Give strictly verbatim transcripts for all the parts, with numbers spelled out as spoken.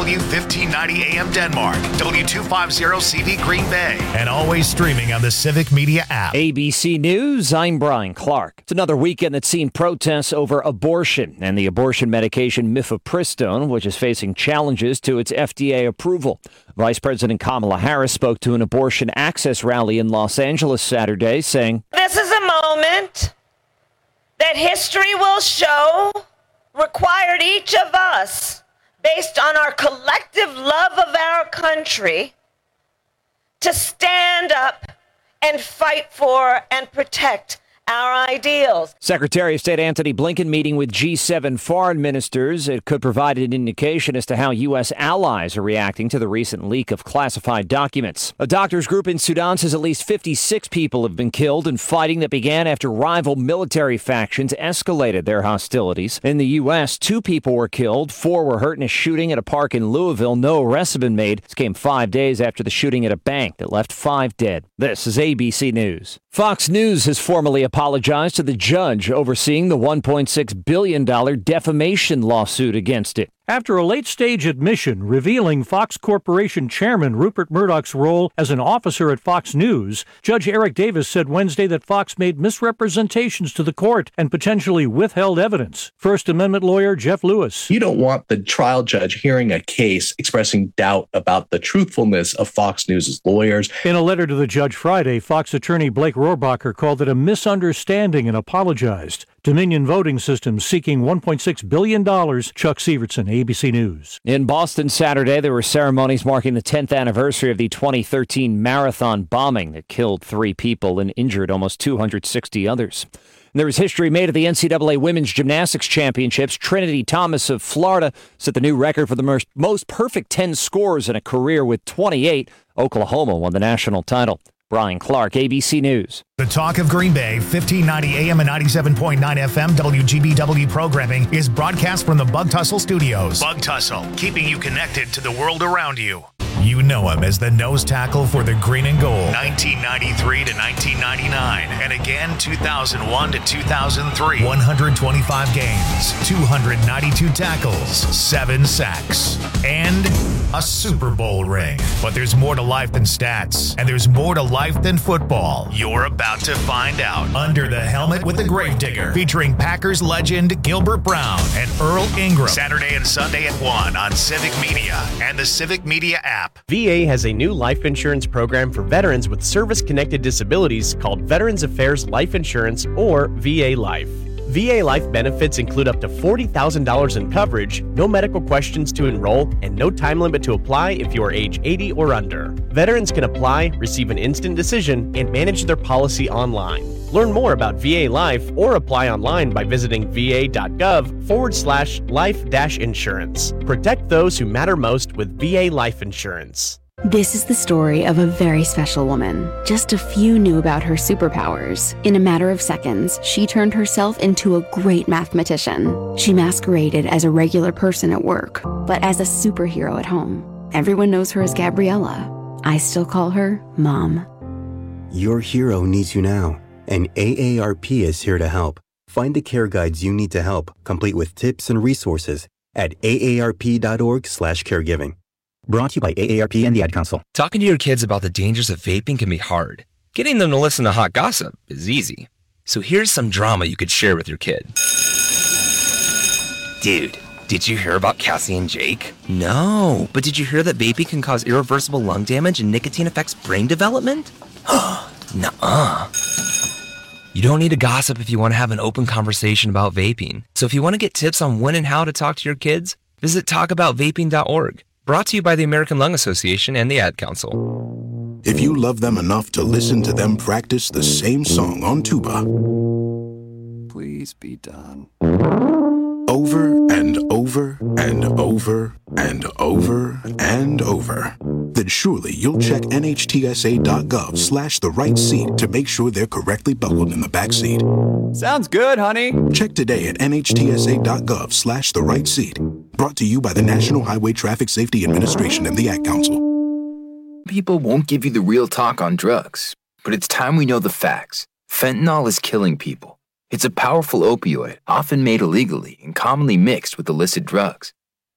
W fifteen ninety A M Denmark, W two fifty C V Green Bay, and always streaming on the Civic Media app. A B C News, I'm Brian Clark. It's another weekend that's seen protests over abortion and the abortion medication mifepristone, which is facing challenges to its F D A approval. Vice President Kamala Harris spoke to an abortion access rally in Los Angeles Saturday, saying, "This is a moment that history will show required each of us, based on our collective love of our country, to stand up and fight for and protect our ideals." Secretary of State Antony Blinken meeting with G seven foreign ministers. It could provide an indication as to how U S allies are reacting to the recent leak of classified documents. A doctors group in Sudan says at least fifty-six people have been killed in fighting that began after rival military factions escalated their hostilities. In the U S, two people were killed. Four were hurt in a shooting at a park in Louisville. No arrests have been made. This came five days after the shooting at a bank that left five dead. This is A B C News. Fox News has formally apologized to the judge overseeing the one point six billion dollars defamation lawsuit against it. After a late-stage admission revealing Fox Corporation Chairman Rupert Murdoch's role as an officer at Fox News, Judge Eric Davis said Wednesday that Fox made misrepresentations to the court and potentially withheld evidence. First Amendment lawyer Jeff Lewis. You don't want the trial judge hearing a case expressing doubt about the truthfulness of Fox News' lawyers. In a letter to the judge Friday, Fox attorney Blake Rohrbacher called it a misunderstanding and apologized. Dominion Voting Systems seeking one point six billion dollars. Chuck Severson, A B C News. In Boston Saturday, there were ceremonies marking the tenth anniversary of the twenty thirteen marathon bombing that killed three people and injured almost two hundred sixty others. And there was history made at the N C double A Women's Gymnastics Championships. Trinity Thomas of Florida set the new record for the most perfect ten scores in a career with twenty-eight. Oklahoma won the national title. Brian Clark, A B C News. The Talk of Green Bay, fifteen ninety A M and ninety-seven point nine F M W G B W programming is broadcast from the Bug Tussle Studios. Bug Tussle, keeping you connected to the world around you. You know him as the nose tackle for the Green and Gold, nineteen ninety-three to nineteen ninety-nine, and again two thousand one to two thousand three. one hundred twenty-five games, two hundred ninety-two tackles, seven sacks, and a Super Bowl ring. But there's more to life than stats, and there's more to life than football. You're about to find out. Under the Helmet with the Gravedigger, featuring Packers legend Gilbert Brown and Earl Ingram. Saturday and Sunday at one on Civic Media and the Civic Media app. V A has a new life insurance program for veterans with service-connected disabilities called Veterans Affairs Life Insurance, or V A Life. V A Life benefits include up to forty thousand dollars in coverage, no medical questions to enroll, and no time limit to apply if you are age eighty or under. Veterans can apply, receive an instant decision, and manage their policy online. Learn more about V A Life or apply online by visiting va.gov forward slash life dash insurance. Protect those who matter most with V A Life Insurance. This is the story of a very special woman. Just a few knew about her superpowers. In a matter of seconds, she turned herself into a great mathematician. She masqueraded as a regular person at work, but as a superhero at home. Everyone knows her as Gabriella. I still call her Mom. Your hero needs you now, and A A R P is here to help. Find the care guides you need to help, complete with tips and resources at aarp.org slash caregiving. Brought to you by A A R P and the Ad Council. Talking to your kids about the dangers of vaping can be hard. Getting them to listen to hot gossip is easy. So here's some drama you could share with your kid. Dude, did you hear about Cassie and Jake? No, but did you hear that vaping can cause irreversible lung damage and nicotine affects brain development? Nuh-uh. You don't need to gossip if you want to have an open conversation about vaping. So if you want to get tips on when and how to talk to your kids, visit talk about vaping dot org. Brought to you by the American Lung Association and the Ad Council. If you love them enough to listen to them practice the same song on tuba, please be done. Over and over and over and over and over, then surely you'll check nhtsa.gov slash the right seat to make sure they're correctly buckled in the back seat. Sounds good, honey. Check today at nhtsa.gov slash the right seat. Brought to you by the National Highway Traffic Safety Administration and the Ad Council. People won't give you the real talk on drugs, but it's time we know the facts. Fentanyl is killing people. It's a powerful opioid, often made illegally and commonly mixed with illicit drugs.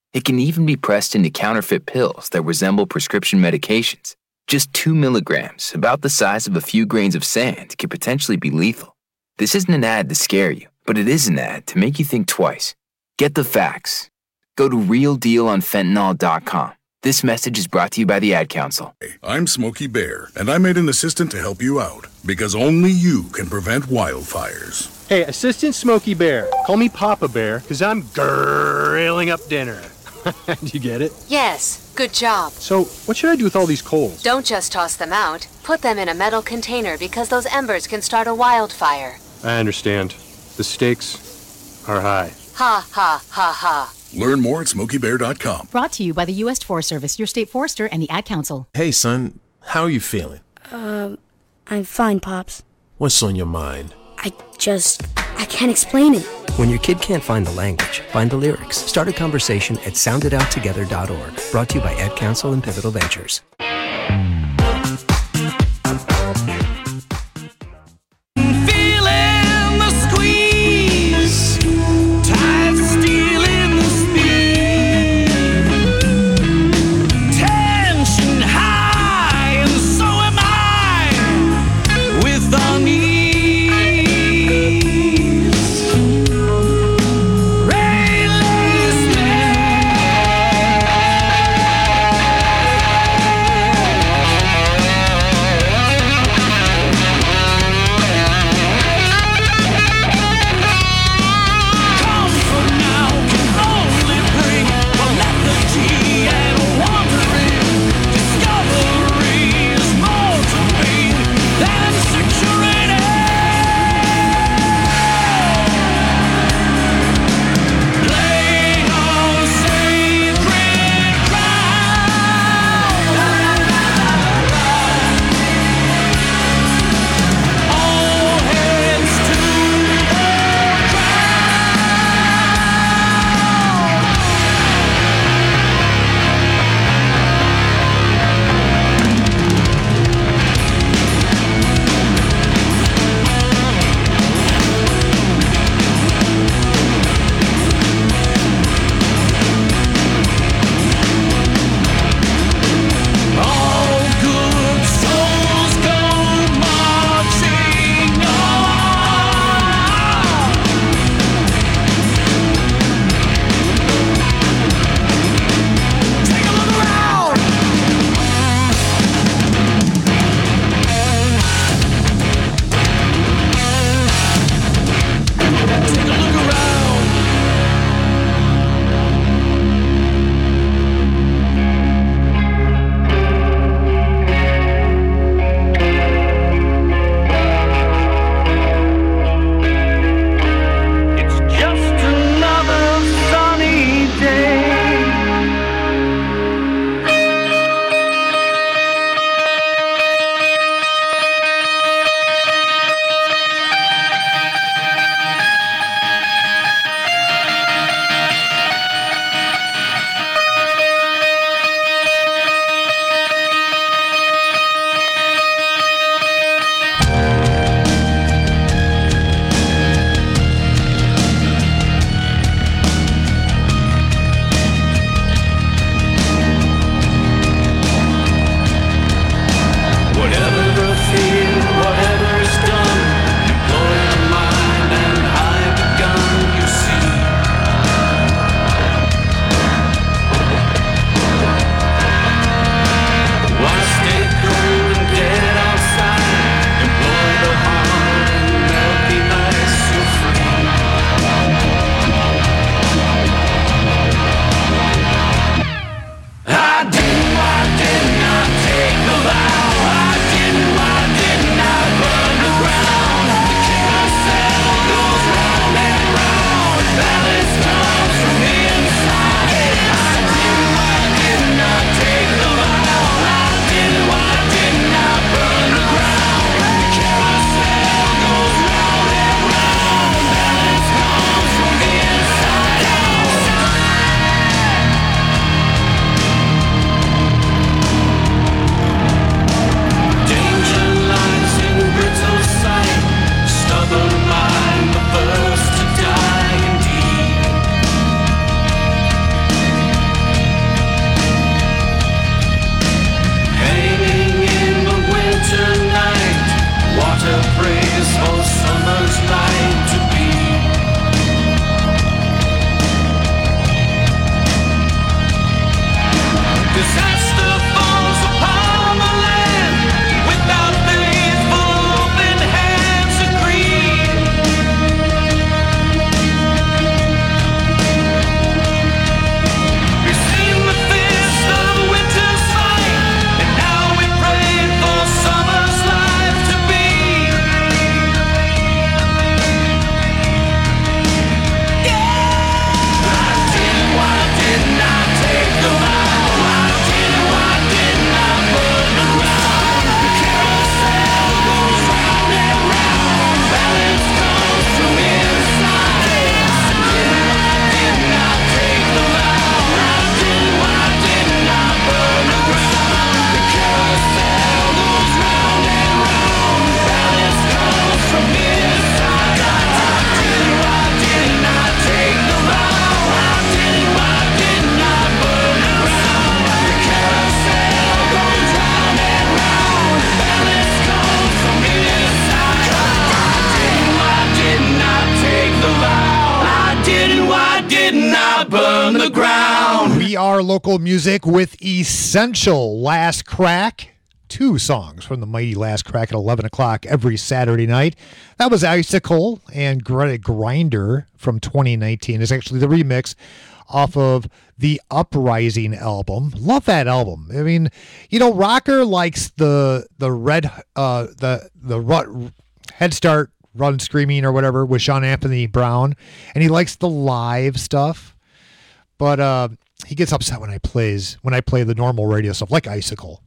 It can even be pressed into counterfeit pills that resemble prescription medications. Just two milligrams, about the size of a few grains of sand, could potentially be lethal. This isn't an ad to scare you, but it is an ad to make you think twice. Get the facts. Go to real deal on fentanyl dot com. This message is brought to you by the Ad Council. I'm Smokey Bear, and I made an assistant to help you out, because only you can prevent wildfires. Hey, Assistant Smokey Bear, call me Papa Bear, because I'm grilling up dinner. Did you get it? Yes, good job. So, what should I do with all these coals? Don't just toss them out. Put them in a metal container because those embers can start a wildfire. I understand. The stakes are high. Ha, ha, ha, ha. Learn more at smokey bear dot com. Brought to you by the U S Forest Service, your state forester, and the Ad Council. Hey, son, how are you feeling? Um, I'm fine, Pops. What's on your mind? I just... I can't explain it. When your kid can't find the language, find the lyrics. Start a conversation at sound it out together dot org. Brought to you by Ad Council and Pivotal Ventures. a praise for summer's light to be. Disaster falls upon the land without faithful open hands agree. We've seen the fist of winter's fight, and now we pray for summer's life to be. Yeah! Why did, why didn't I take the vow? Why did, why didn't I burn the ground? The carousel goes round and round, balance comes from inside. Why didn't I take the vow? Why did, why didn't I burn the ground? The carousel goes round and round, balance comes from inside. Why did, why didn't I take the vow? Why did, why didn't I burn the ground? The carousel goes round and round, balance comes from inside. Why didn't I take the vow? I didn't, why didn't I burn the ground? We are local music with Essential Last Crack. Two songs from the mighty Last Crack at eleven o'clock every Saturday night. That was Icicle and Greta Grinder from twenty nineteen. It's actually the remix off of the Uprising album. Love that album. I mean, you know, Rocker likes the the red uh the the run, Head Start Run Screaming or whatever with Sean Anthony Brown, and he likes the live stuff. But uh he gets upset when I plays when I play the normal radio stuff like Icicle.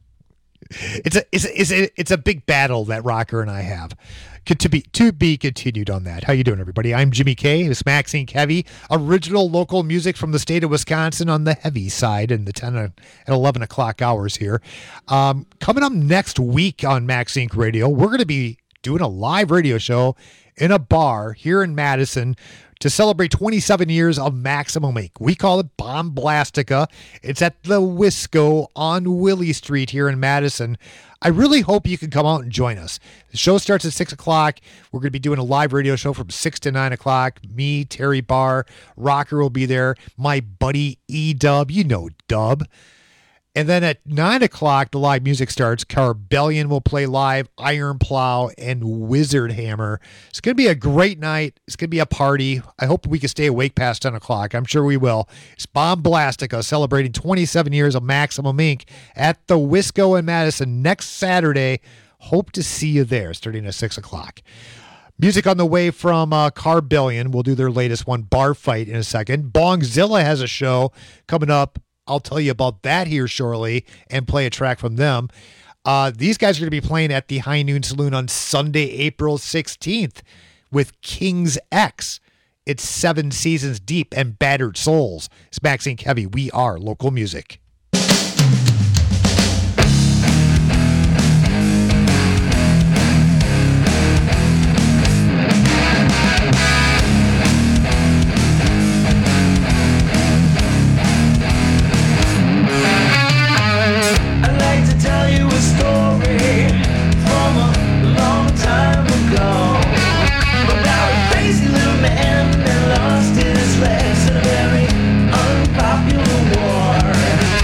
It's a it's a, it's a it's a big battle that Rocker and I have. Could to be to be continued on that. How you doing, everybody? I'm Jimmy K. It's Maxine Kevy. Original local music from the state of Wisconsin on the heavy side in the ten and eleven o'clock hours here. Um, coming up next week on Max Inc Radio, we're going to be doing a live radio show in a bar here in Madison to celebrate twenty-seven years of Maximum Incorporated. We call it Bomblastica. It's at the Wisco on Willie Street here in Madison. I really hope you can come out and join us. The show starts at six o'clock. We're going to be doing a live radio show from six to nine o'clock. Me, Terry Barr, Rocker will be there. My buddy E-Dub, you know Dub. And then at nine o'clock, the live music starts. Carbellion will play live, Iron Plow, and Wizard Hammer. It's going to be a great night. It's going to be a party. I hope we can stay awake past ten o'clock. I'm sure we will. It's Bomblastica celebrating twenty-seven years of Maximum Incorporated at the Wisco in Madison next Saturday. Hope to see you there starting at six o'clock. Music on the way from uh, Carbellion. We'll do their latest one, Bar Fight, in a second. Bongzilla has a show coming up. I'll tell you about that here shortly and play a track from them. Uh, these guys are going to be playing at the High Noon Saloon on Sunday, April sixteenth with King's X. It's Seven Seasons Deep and Battered Souls. It's Maxine Kevy. We are local music. Man that lost his legs in a very unpopular war.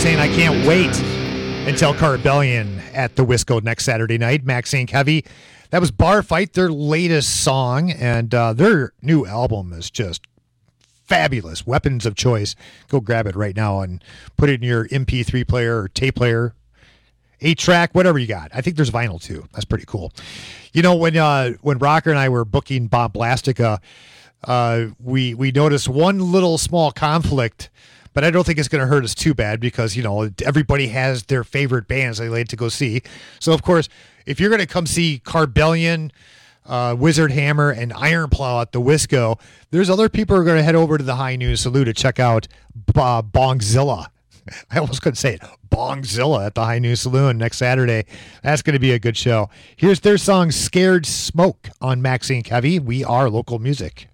saying I can't wait until Carbellion at the Wisco next Saturday night. Maxine Heavy. That was Bar Fight, their latest song, and uh, their new album is just fabulous. Weapons of Choice. Go grab it right now and put it in your M P three player or tape player, eight track, whatever you got. I think there's vinyl too. That's pretty cool. You know, when uh, when Rocker and I were booking Bob Blastica, uh, we we noticed one little small conflict. But I don't think it's going to hurt us too bad because, you know, everybody has their favorite bands they like to go see. So, of course, if you're going to come see Carbellion, uh, Wizard Hammer, and Iron Plow at the Wisco, there's other people who are going to head over to the High News Saloon to check out uh, Bongzilla. I almost couldn't say it. Bongzilla at the High News Saloon next Saturday. That's going to be a good show. Here's their song Scared Smoke on Maxine Heavy. We are local music.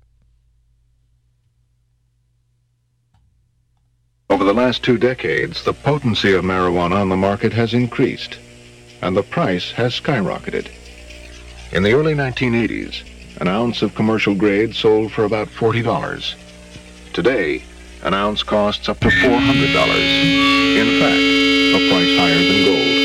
Over the last two decades, the potency of marijuana on the market has increased, and the price has skyrocketed. In the early nineteen eighties, an ounce of commercial grade sold for about forty dollars. Today, an ounce costs up to four hundred dollars. In fact, a price higher than gold.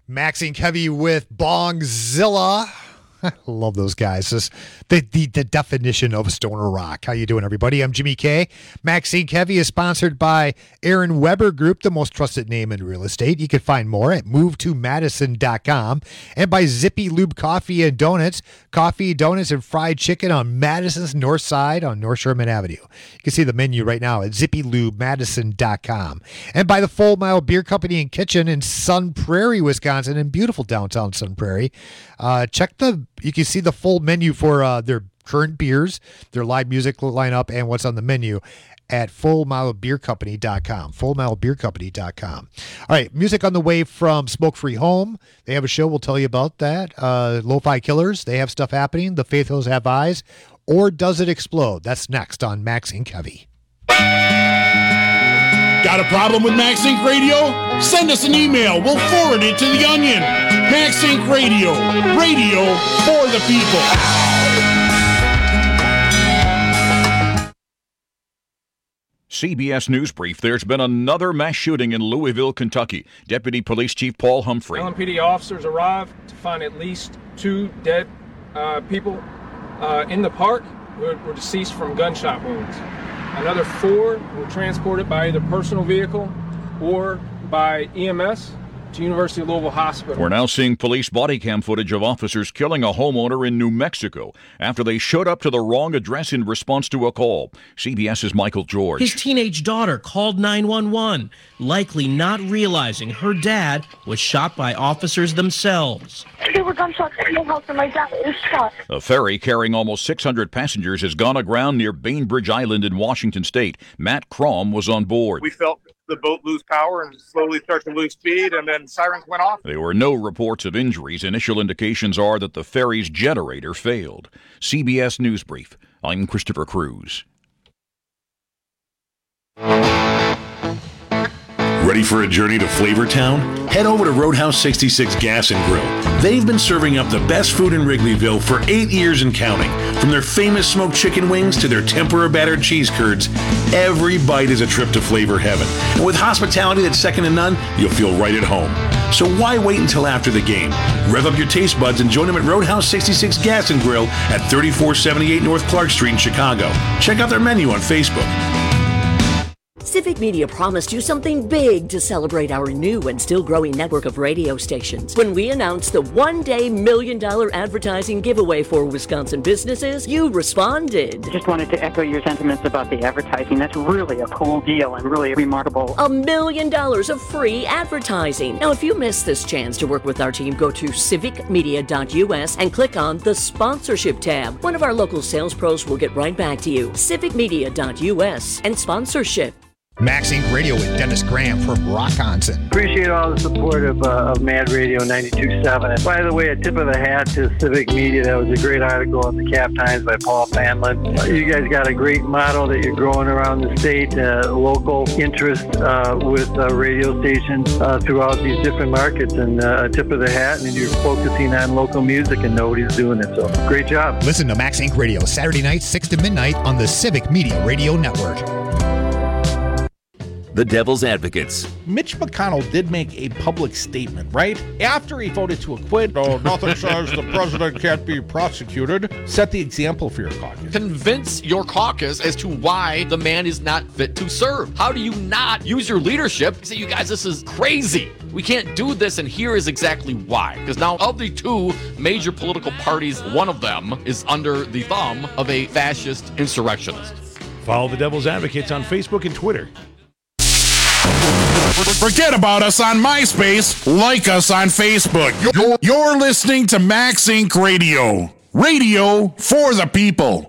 Maxine Kevy with Bongzilla. I love those guys. This, the, the the definition of stoner rock. How you doing, everybody? I'm Jimmy K. Maxine Kevy is sponsored by Aaron Weber Group, the most trusted name in real estate. You can find more at move to madison dot com, and by Zippy Lube Coffee and Donuts. Coffee, donuts, and fried chicken on Madison's north side on North Sherman Avenue. You can see the menu right now at zippy lube madison dot com. And by the Full Mile Beer Company and Kitchen in Sun Prairie, Wisconsin, in beautiful downtown Sun Prairie. Uh, check the You can see the full menu for uh, their current beers, their live music lineup, and what's on the menu at full mile beer company dot com. full mile beer company dot com. All right, music on the way from Smoke Free Home. They have a show. We'll tell you about that. Uh, Lo-Fi Killers. They have stuff happening. The Faith Hills Have Eyes. Or Does It Explode? That's next on Maxine Kevy. Got a problem with MaxInc Radio? Send us an email. We'll forward it to the Onion. MaxInc Radio. Radio for the people. C B S News Brief. There's been another mass shooting in Louisville, Kentucky. Deputy Police Chief Paul Humphrey. L M P D officers arrived to find at least two dead uh, people uh, in the park who were, were deceased from gunshot wounds. Another four were transported by either personal vehicle or by E M S to University of Louisville Hospital. We're now seeing police body cam footage of officers killing a homeowner in New Mexico after they showed up to the wrong address in response to a call. CBS's Michael George. His teenage daughter called nine one one, likely not realizing her dad was shot by officers themselves. There were gunshots in the house and my dad was shot. A ferry carrying almost six hundred passengers has gone aground near Bainbridge Island in Washington State. Matt Crom was on board. We felt the boat lose power and slowly start to lose speed, and then sirens went off. There were no reports of injuries. Initial indications are that the ferry's generator failed. C B S News Brief. I'm Christopher Cruz. Ready for a journey to Flavortown? Head over to Roadhouse sixty-six Gas and Grill. They've been serving up the best food in Wrigleyville for eight years and counting. From their famous smoked chicken wings to their tempura battered cheese curds, every bite is a trip to flavor heaven. And with hospitality that's second to none, you'll feel right at home. So why wait until after the game? Rev up your taste buds and join them at Roadhouse sixty-six Gas and Grill at thirty-four seventy-eight North Clark Street in Chicago. Check out their menu on Facebook. Civic Media promised you something big to celebrate our new and still growing network of radio stations. When we announced the one-day million dollar advertising giveaway for Wisconsin businesses, you responded. Just wanted to echo your sentiments about the advertising. That's really a cool deal and really remarkable. A million dollars of free advertising. Now, if you missed this chance to work with our team, go to civic media dot U S and click on the sponsorship tab. One of our local sales pros will get right back to you. civic media dot U S and sponsorship. Maxine Radio with Dennis Graham from Rockonson. Appreciate all the support of, uh, of Mad Radio ninety-two point seven. And by the way, a tip of the hat to Civic Media. That was a great article in the Cap Times by Paul Fanlin. Uh, you guys got a great model that you're growing around the state, uh, local interest uh, with uh, radio stations uh, throughout these different markets. And uh, a tip of the hat, and you're focusing on local music, and nobody's doing it. So great job. Listen to Max Inc Radio Saturday nights, six to midnight on the Civic Media Radio Network. The Devil's Advocates. Mitch McConnell did make a public statement, right? After he voted to acquit, oh, nothing says the president can't be prosecuted. Set the example for your caucus. Convince your caucus as to why the man is not fit to serve. How do you not use your leadership and say, you guys, this is crazy. We can't do this, and here is exactly why. Because now, of the two major political parties, one of them is under the thumb of a fascist insurrectionist. Follow the Devil's Advocates on Facebook and Twitter. Forget about us on MySpace. Like us on Facebook. You're, you're listening to Max Inc Radio. Radio for the people.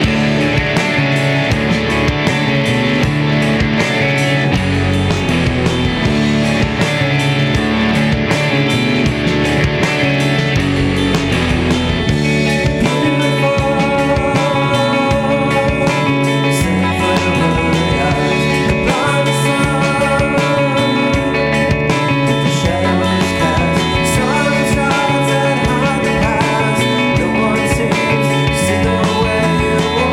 Seems to see the way you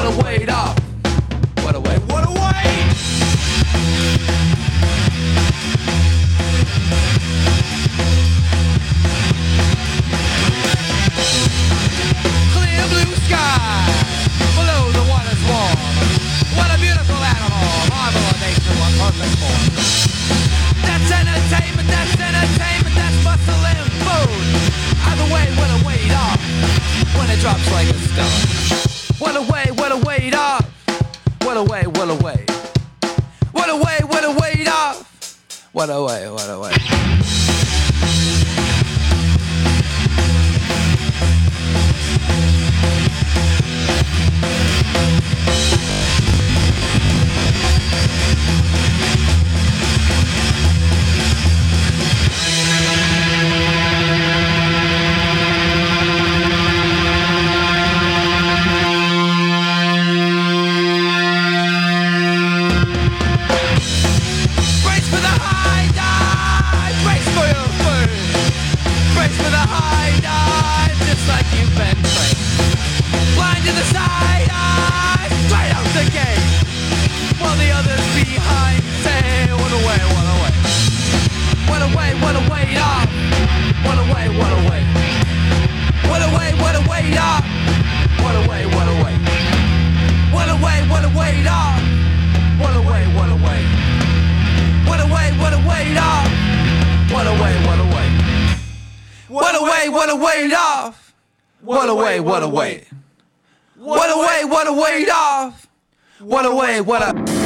What a weight off. What a weight. What a weight. Clear blue sky. Below the water's warm. What a beautiful animal. Marvel of nature. What perfect form. That's entertainment. That's entertainment. That's muscle and food. Either way, what a weight off. When it drops like a stone. What a way, what a weight off. What a way, what a way. What a way, what a weight off. What a way, what a way. Brace for the high dive. Brace for your food. Brace for the high dive. Just like you've been trained. Blind to the side eye. Straight out the gate. While the others behind say, what a way, what a way. What a way, what a way off. What a way, what a way. What a way, what a way off. What a way, what a way. What a way, what a way off. What a way, what a way. What a way, what a way off. What a way, what a way. What a way, what a way off. What a way, what a way. What a way, what a way off. What a way, what a.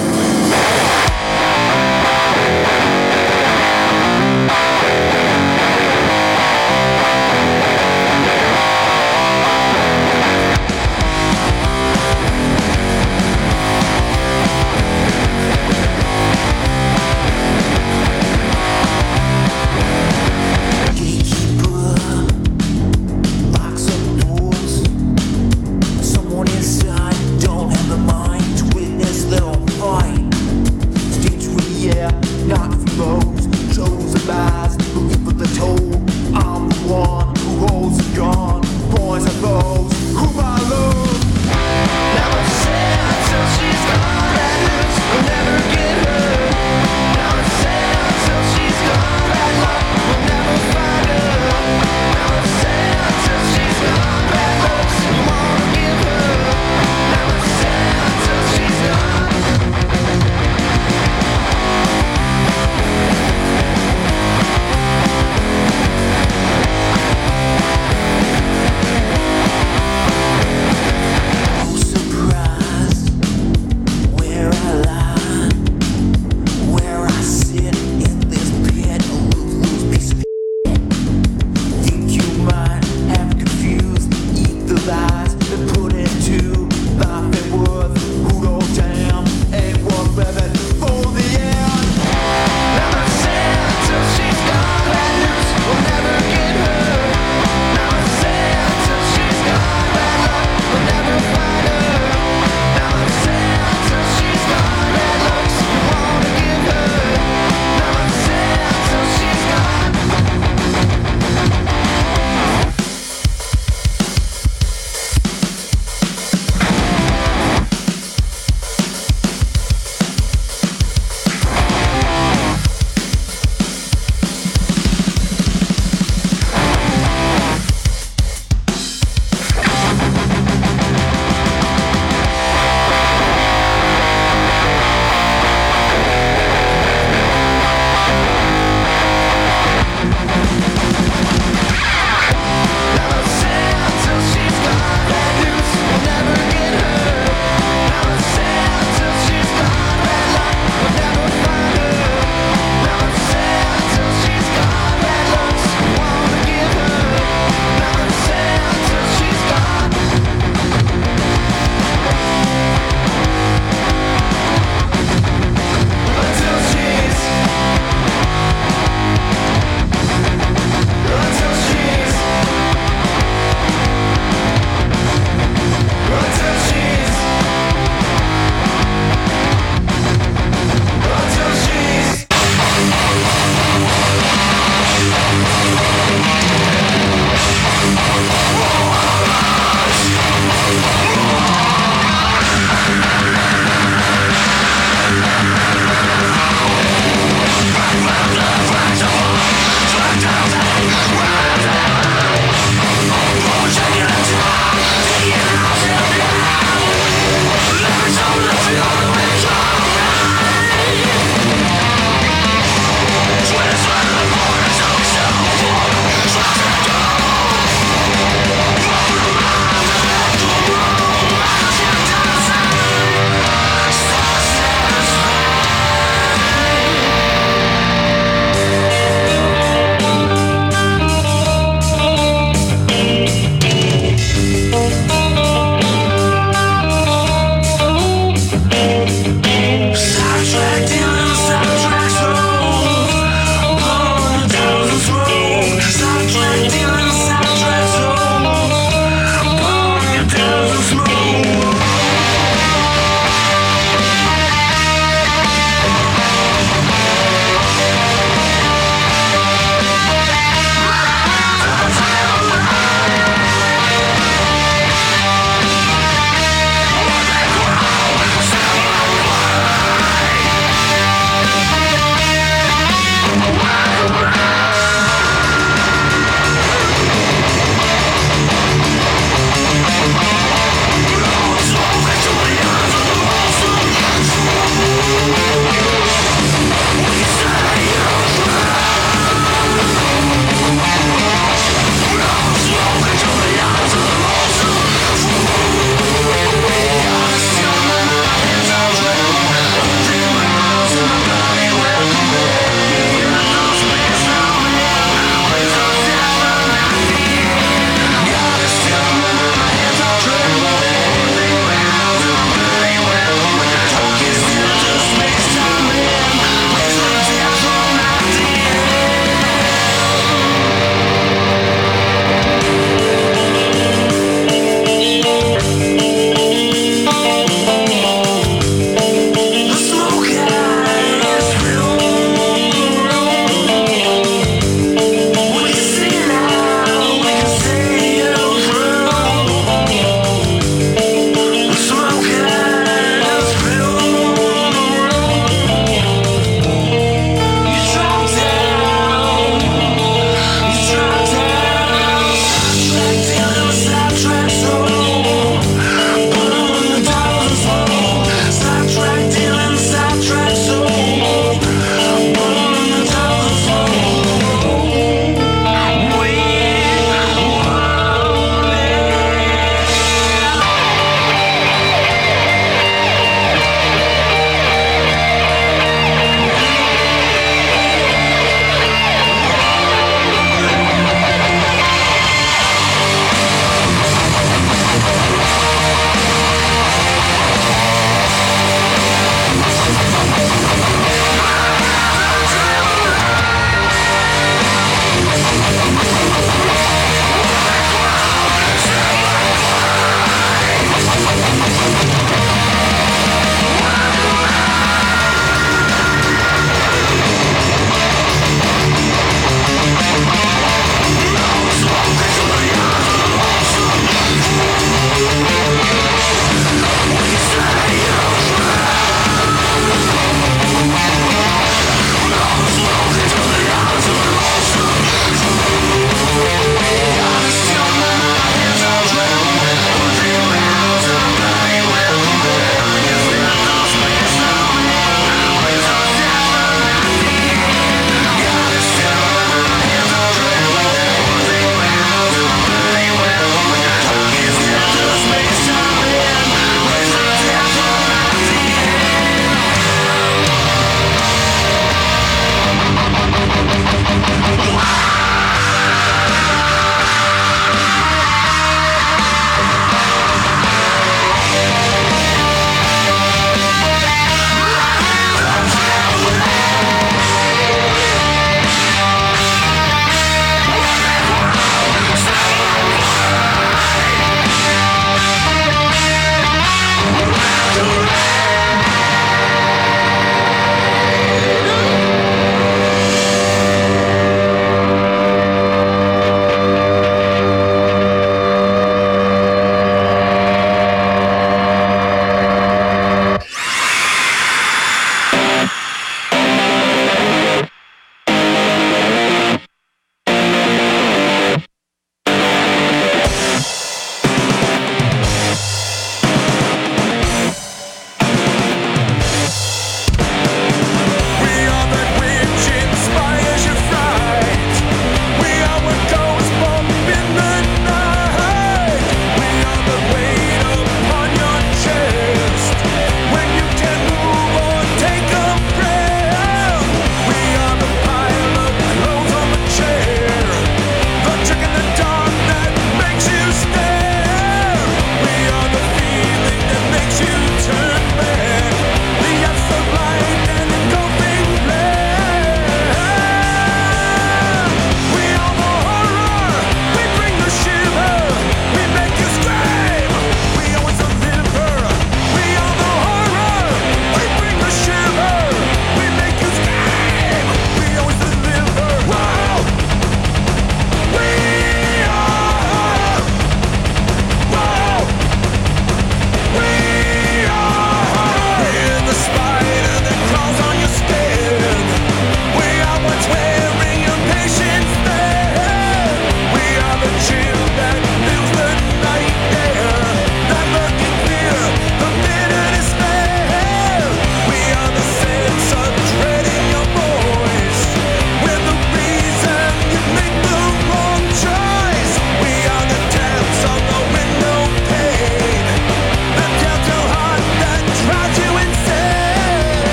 Someone inside don't have the mind to witness their own heart.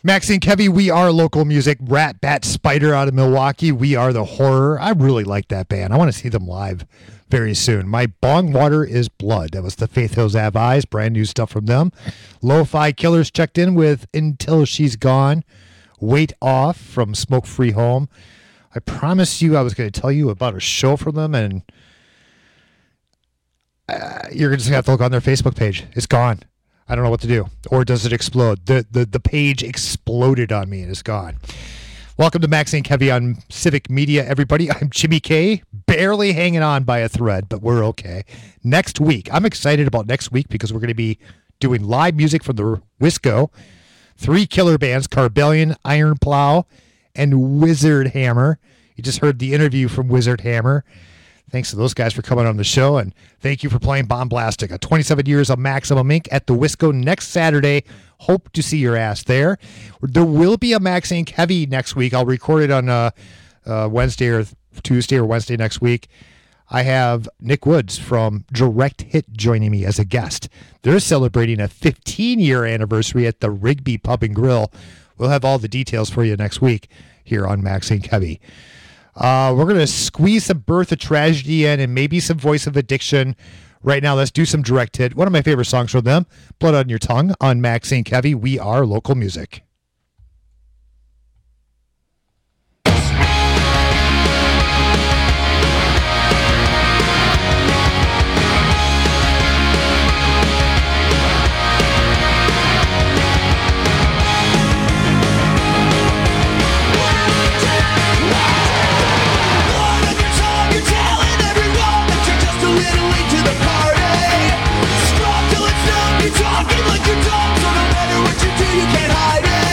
Maxine Kevy, we are local music. Rat Bat Spider out of Milwaukee. We are the horror. I really like that band. I want to see them live very soon. My Bong Water is Blood. That was the Faith Hills Have Eyes. Brand new stuff from them. Lo-Fi Killers checked in with Until She's Gone. Weight Off from Smoke Free Home. I promised you I was going to tell you about a show from them, and uh, you're just going to have to look on their Facebook page. It's gone. I don't know what to do. Or does it explode? The, the the page exploded on me and it's gone. Welcome to Maxine Kevy on Civic Media, everybody. I'm Jimmy K, barely hanging on by a thread, but we're okay. Next week, I'm excited about next week because we're going to be doing live music from the Wisco. Three killer bands, Carbellion, Iron Plow, and Wizard Hammer. You just heard the interview from Wizard Hammer. Thanks to those guys for coming on the show, and thank you for playing Bombastic. twenty-seven years of Maximum Incorporated at the Wisco next Saturday. Hope to see your ass there. There will be a Maxine Kevy next week. I'll record it on uh, uh, Wednesday or Tuesday or Wednesday next week. I have Nick Woods from Direct Hit joining me as a guest. They're celebrating a fifteen-year anniversary at the Rigby Pub and Grill. We'll have all the details for you next week here on Maxine Kevy. Uh, we're going to squeeze some Birth of Tragedy in and maybe some Voice of Addiction. Right now, let's do some Direct Hit. One of my favorite songs from them, Blood on Your Tongue on Maxine Kevy. We are local music. Talking like you're dumb, so no matter what you do, you can't hide it.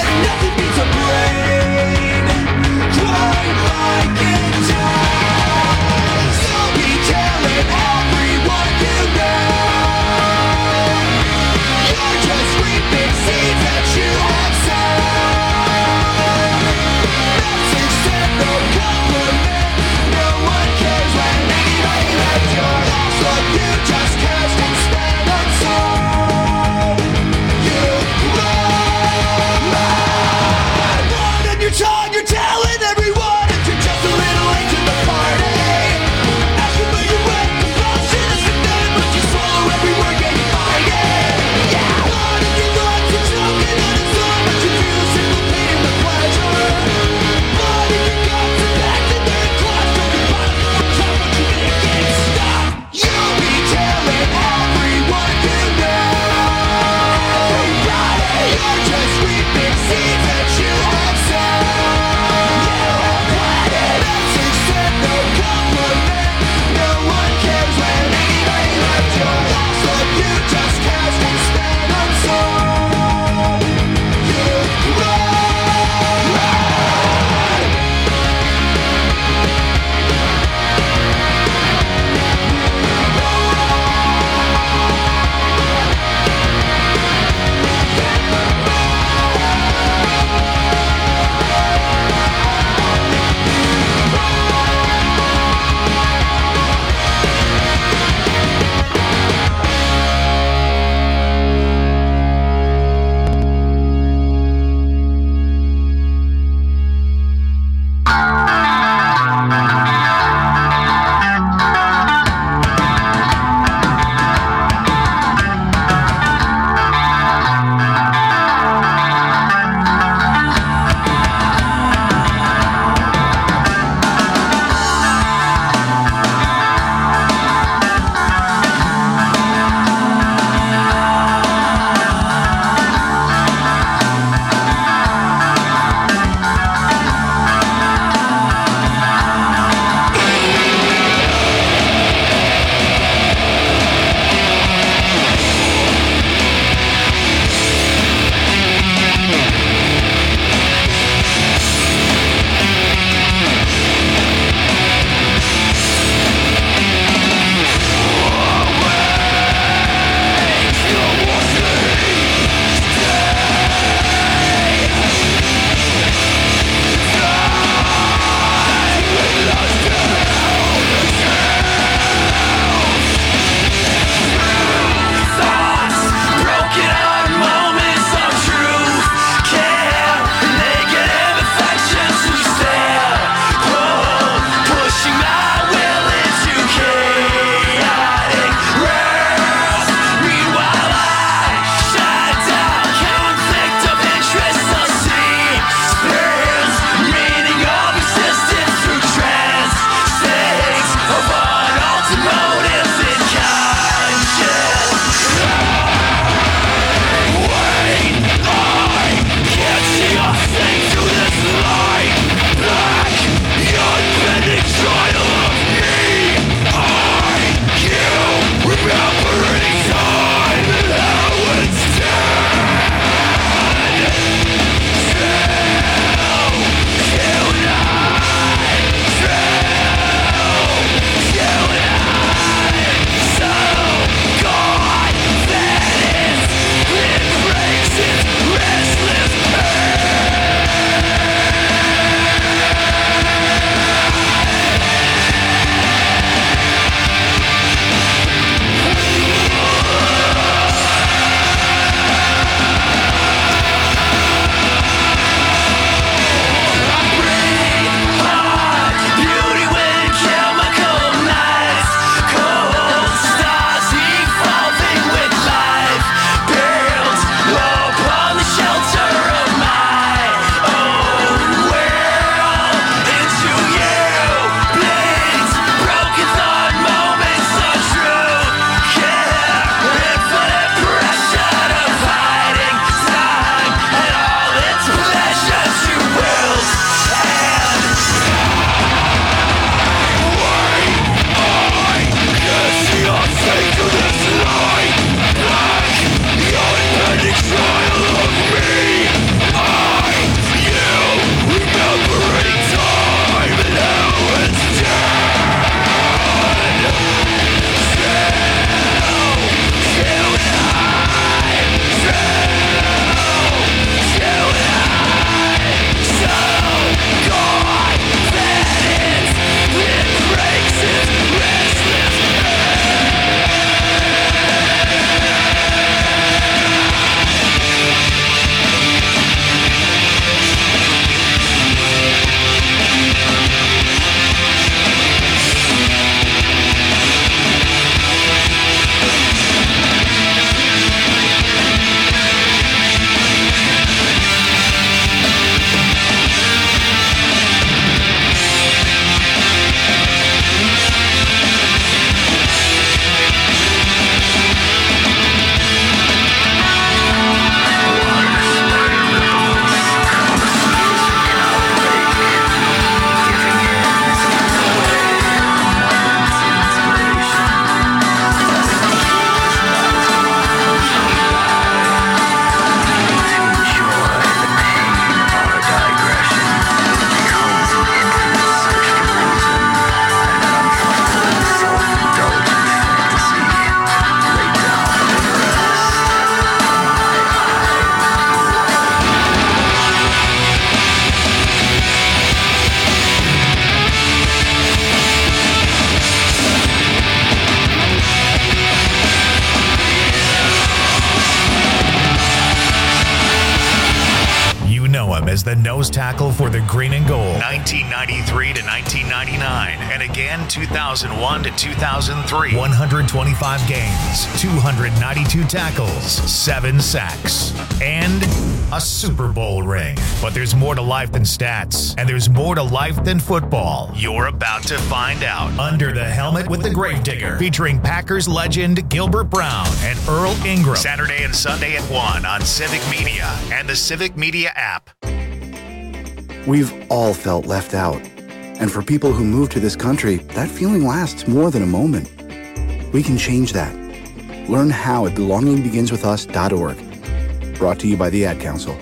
as the nose tackle for the Green and Gold. nineteen ninety-three to nineteen ninety-nine, and again two thousand one to two thousand three. one hundred twenty-five games, two hundred ninety-two tackles, seven sacks, and a Super Bowl ring. But there's more to life than stats, and there's more to life than football. You're about to find out. Under the Helmet with the Gravedigger, featuring Packers legend Gilbert Brown and Earl Ingram. Saturday and Sunday at one on Civic Media and the Civic Media app. We've all felt left out. And for people who move to this country, that feeling lasts more than a moment. We can change that. Learn how at belonging begins with us dot org. Brought to you by the Ad Council.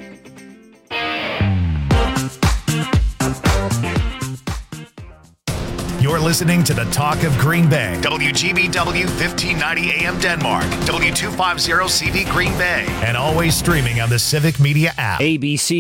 You're listening to the Talk of Green Bay. W G B W fifteen ninety A M Denmark. W two fifty C V Green Bay. And always streaming on the Civic Media app. A B C